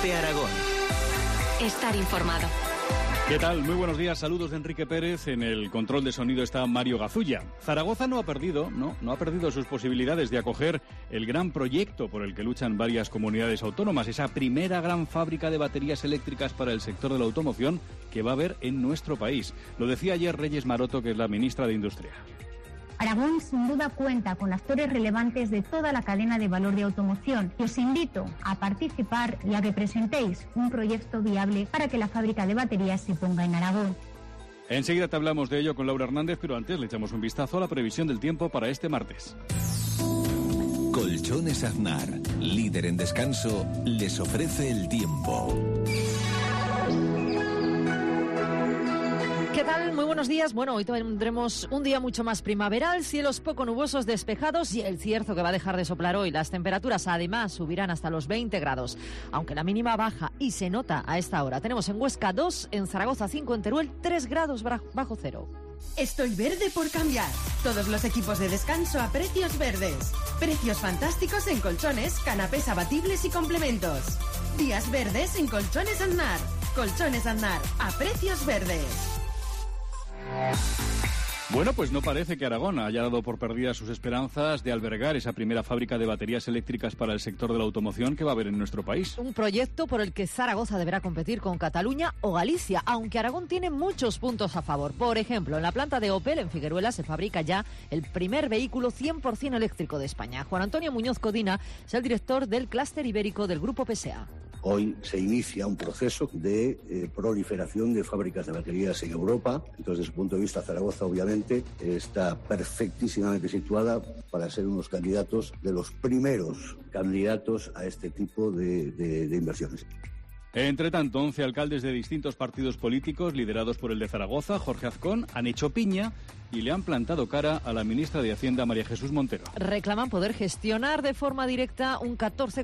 COPE Aragón. Estar informado. ¿Qué tal? Muy buenos días, saludos de Enrique Pérez. En el control de sonido está Mario Gazulla. Zaragoza no ha perdido sus posibilidades de acoger el gran proyecto por el que luchan varias comunidades autónomas, esa primera gran fábrica de baterías eléctricas para el sector de la automoción que va a haber en nuestro país. Lo decía ayer Reyes Maroto, que es la ministra de Industria. Aragón sin duda cuenta con actores relevantes de toda la cadena de valor de automoción y os invito a participar y a que presentéis un proyecto viable para que la fábrica de baterías se ponga en Aragón. Enseguida te hablamos de ello con Laura Hernández, pero antes le echamos un vistazo a la previsión del tiempo para este martes. Colchones Aznar, líder en descanso, les ofrece el tiempo. ¿Qué tal? Muy buenos días. Bueno, hoy tendremos un día mucho más primaveral, cielos poco nubosos despejados y el cierzo que va a dejar de soplar hoy. Las temperaturas además subirán hasta los 20 grados, aunque la mínima baja y se nota a esta hora. Tenemos en Huesca 2, en Zaragoza 5, en Teruel 3 grados bajo cero. Estoy verde por cambiar. Todos los equipos de descanso a precios verdes. Precios fantásticos en colchones, canapés abatibles y complementos. Días verdes en Colchones Aznar. Colchones Aznar, a precios verdes. Bueno, pues no parece que Aragón haya dado por perdidas sus esperanzas de albergar esa primera fábrica de baterías eléctricas para el sector de la automoción que va a haber en nuestro país. Un proyecto por el que Zaragoza deberá competir con Cataluña o Galicia, aunque Aragón tiene muchos puntos a favor. Por ejemplo, en la planta de Opel, en Figueruela, se fabrica ya el primer vehículo 100% eléctrico de España. Juan Antonio Muñoz Codina es el director del clúster ibérico del Grupo PSA. Hoy se inicia un proceso de proliferación de fábricas de baterías en Europa. Entonces, desde su punto de vista, Zaragoza obviamente está perfectísimamente situada para ser unos candidatos, de los primeros candidatos a este tipo de inversiones. Entre tanto, 11 alcaldes de distintos partidos políticos, liderados por el de Zaragoza, Jorge Azcón, han hecho piña y le han plantado cara a la ministra de Hacienda, María Jesús Montero. Reclaman poder gestionar de forma directa un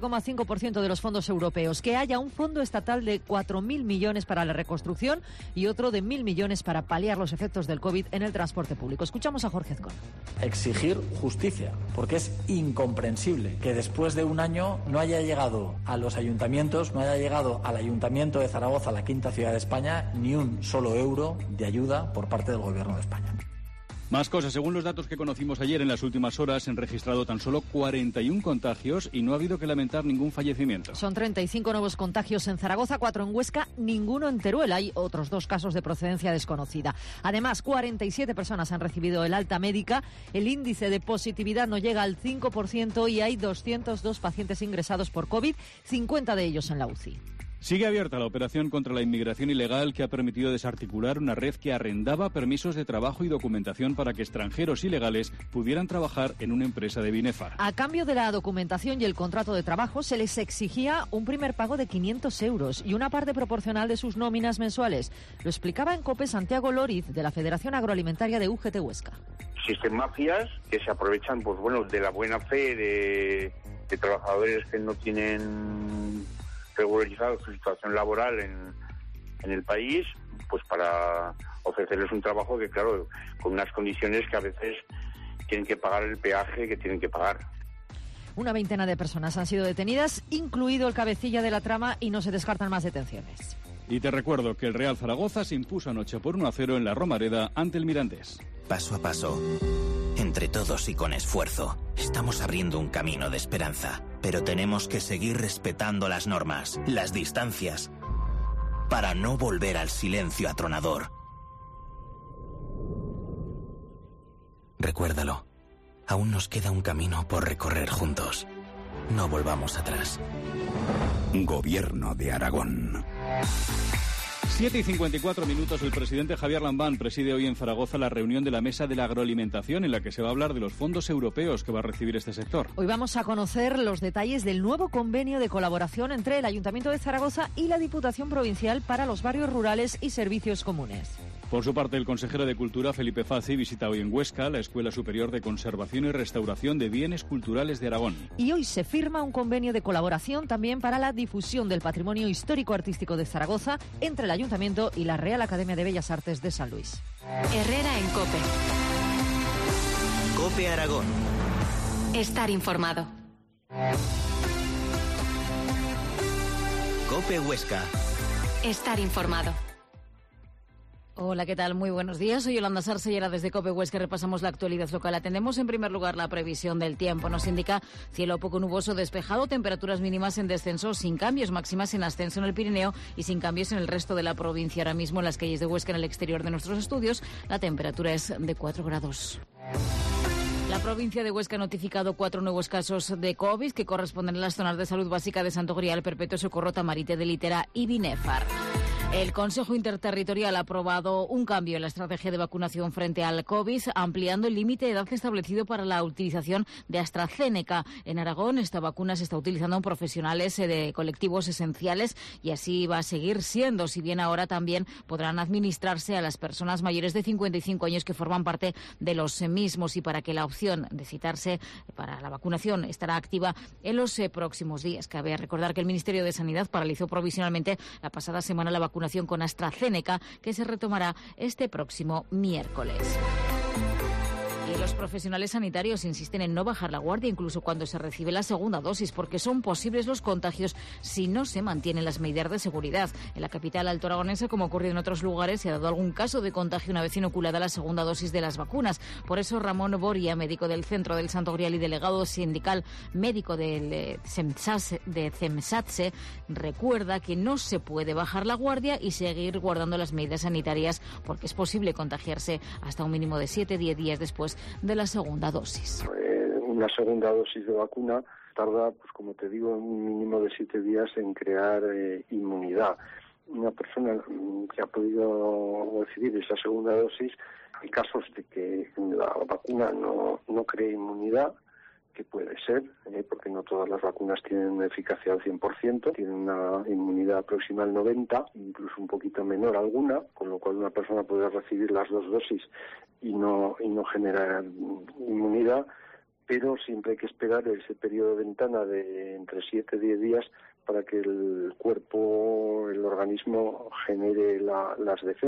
14,5% de los fondos europeos, que haya un fondo estatal de 4.000 millones para la reconstrucción y otro de 1.000 millones para paliar los efectos del COVID en el transporte público. Escuchamos a Jorge Azcón. Exigir justicia, porque es incomprensible que después de un año no haya llegado a los ayuntamientos, no haya llegado al Ayuntamiento de Zaragoza, la quinta ciudad de España, ni un solo euro de ayuda por parte del Gobierno de España. Más cosas. Según los datos que conocimos ayer, en las últimas horas se han registrado tan solo 41 contagios y no ha habido que lamentar ningún fallecimiento. Son 35 nuevos contagios en Zaragoza, 4 en Huesca, ninguno en Teruel. Hay otros 2 casos de procedencia desconocida. Además, 47 personas han recibido el alta médica. El índice de positividad no llega al 5% y hay 202 pacientes ingresados por COVID, 50 de ellos en la UCI. Sigue abierta la operación contra la inmigración ilegal que ha permitido desarticular una red que arrendaba permisos de trabajo y documentación para que extranjeros ilegales pudieran trabajar en una empresa de Binefar. A cambio de la documentación y el contrato de trabajo se les exigía un primer pago de 500 euros y una parte proporcional de sus nóminas mensuales. Lo explicaba en COPE Santiago Loriz, de la Federación Agroalimentaria de UGT Huesca. Existen mafias que se aprovechan de la buena fe de trabajadores que no tienen regularizado su situación laboral en el país, pues para ofrecerles un trabajo que, claro, con unas condiciones que a veces tienen que pagar el peaje que tienen que pagar. Una veintena de personas han sido detenidas, incluido el cabecilla de la trama, y no se descartan más detenciones. Y te recuerdo que el Real Zaragoza se impuso anoche por 1-0 en la Romareda ante el Mirandés. Paso a paso, entre todos y con esfuerzo, estamos abriendo un camino de esperanza. Pero tenemos que seguir respetando las normas, las distancias, para no volver al silencio atronador. Recuérdalo, aún nos queda un camino por recorrer juntos. No volvamos atrás. Gobierno de Aragón. 7:54, el presidente Javier Lambán preside hoy en Zaragoza la reunión de la Mesa de la Agroalimentación en la que se va a hablar de los fondos europeos que va a recibir este sector. Hoy vamos a conocer los detalles del nuevo convenio de colaboración entre el Ayuntamiento de Zaragoza y la Diputación Provincial para los barrios rurales y servicios comunes. Por su parte, el consejero de Cultura, Felipe Fazi, visita hoy en Huesca la Escuela Superior de Conservación y Restauración de Bienes Culturales de Aragón. Y hoy se firma un convenio de colaboración también para la difusión del patrimonio histórico-artístico de Zaragoza entre el Ayuntamiento y la Real Academia de Bellas Artes de San Luis. Herrera en COPE. COPE Aragón. Estar informado. COPE Huesca. Estar informado. Hola, ¿qué tal? Muy buenos días. Soy Yolanda Sarce y ahora desde COPE Huesca repasamos la actualidad local. Atendemos en primer lugar la previsión del tiempo. Nos indica cielo poco nuboso despejado, temperaturas mínimas en descenso, sin cambios, máximas en ascenso en el Pirineo y sin cambios en el resto de la provincia. Ahora mismo en las calles de Huesca, en el exterior de nuestros estudios, la temperatura es de 4 grados. La provincia de Huesca ha notificado 4 nuevos casos de COVID que corresponden a las zonas de salud básica de Santo Grial, Perpetuo Socorro, Tamarite de Litera y Binéfar. El Consejo Interterritorial ha aprobado un cambio en la estrategia de vacunación frente al COVID, ampliando el límite de edad establecido para la utilización de AstraZeneca. En Aragón, esta vacuna se está utilizando en profesionales de colectivos esenciales y así va a seguir siendo, si bien ahora también podrán administrarse a las personas mayores de 55 años que forman parte de los mismos, y para que la opción de citarse para la vacunación estará activa en los próximos días. Cabe recordar que el Ministerio de Sanidad paralizó provisionalmente la pasada semana la vacunación con AstraZeneca, que se retomará este próximo miércoles. Y los profesionales sanitarios insisten en no bajar la guardia incluso cuando se recibe la segunda dosis, porque son posibles los contagios si no se mantienen las medidas de seguridad. En la capital altoaragonesa, como ha ocurrido en otros lugares, se ha dado algún caso de contagio una vez inoculada la segunda dosis de las vacunas. Por eso Ramón Boria, médico del Centro del Santo Grial y delegado sindical médico del CEMSATSE, recuerda que no se puede bajar la guardia y seguir guardando las medidas sanitarias, porque es posible contagiarse hasta un mínimo de 7-10 días después de la segunda dosis. Una segunda dosis de vacuna tarda, pues como te digo, un mínimo de 7 días en crear inmunidad. Una persona que ha podido recibir esa segunda dosis, hay casos de que la vacuna no cree inmunidad, que puede ser, porque no todas las vacunas tienen una eficacia al 100%, tienen una inmunidad próxima al 90%, incluso un poquito menor alguna, con lo cual una persona puede recibir las 2 dosis y no generar inmunidad, pero siempre hay que esperar ese periodo de ventana de entre 7 y 10 días para que el cuerpo, el organismo genere las defensas.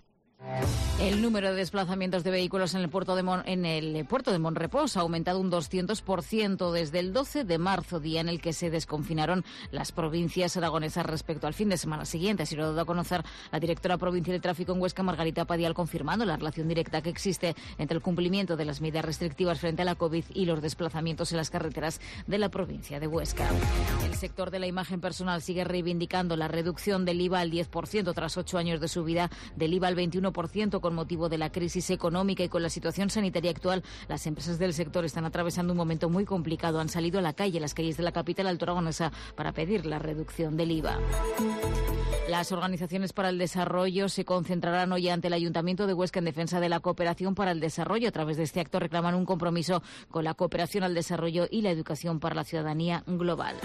El número de desplazamientos de vehículos en el puerto de Monrepós ha aumentado un 200% desde el 12 de marzo, día en el que se desconfinaron las provincias aragonesas respecto al fin de semana siguiente. Así lo ha dado a conocer la directora provincial de tráfico en Huesca, Margarita Padial, confirmando la relación directa que existe entre el cumplimiento de las medidas restrictivas frente a la COVID y los desplazamientos en las carreteras de la provincia de Huesca. El sector de la imagen personal sigue reivindicando la reducción del IVA al 10% tras 8 años de subida del IVA al 21% con motivo de la crisis económica, y con la situación sanitaria actual, las empresas del sector están atravesando un momento muy complicado. Han salido a la calle, las calles de la capital altoaragonesa, para pedir la reducción del IVA. Las organizaciones para el desarrollo se concentrarán hoy ante el Ayuntamiento de Huesca en defensa de la cooperación para el desarrollo. A través de este acto reclaman un compromiso con la cooperación al desarrollo y la educación para la ciudadanía global.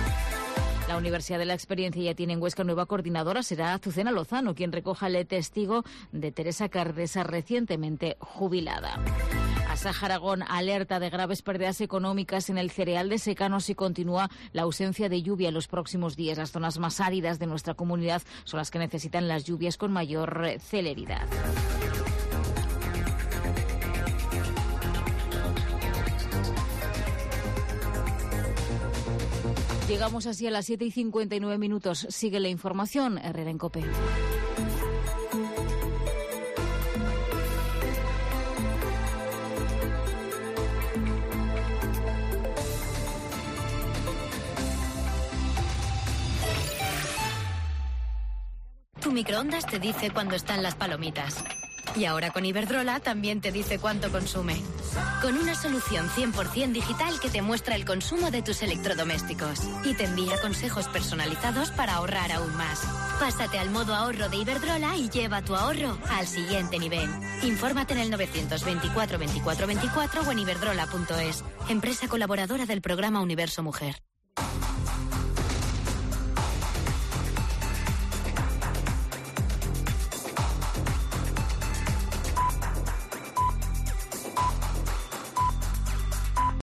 La Universidad de la Experiencia ya tiene en Huesca nueva coordinadora. Será Azucena Lozano quien recoja el testigo de Teresa Cardesa, recientemente jubilada. Asaja Aragón alerta de graves pérdidas económicas en el cereal de secano si continúa la ausencia de lluvia en los próximos días. Las zonas más áridas de nuestra comunidad son las que necesitan las lluvias con mayor celeridad. Llegamos así a las 7:59. Sigue la información. Herrera en COPE. Tu microondas te dice cuándo están las palomitas. Y ahora con Iberdrola también te dice cuánto consume. Con una solución 100% digital que te muestra el consumo de tus electrodomésticos y te envía consejos personalizados para ahorrar aún más. Pásate al modo ahorro de Iberdrola y lleva tu ahorro al siguiente nivel. Infórmate en el 924 24 24 o en iberdrola.es. Empresa colaboradora del programa Universo Mujer.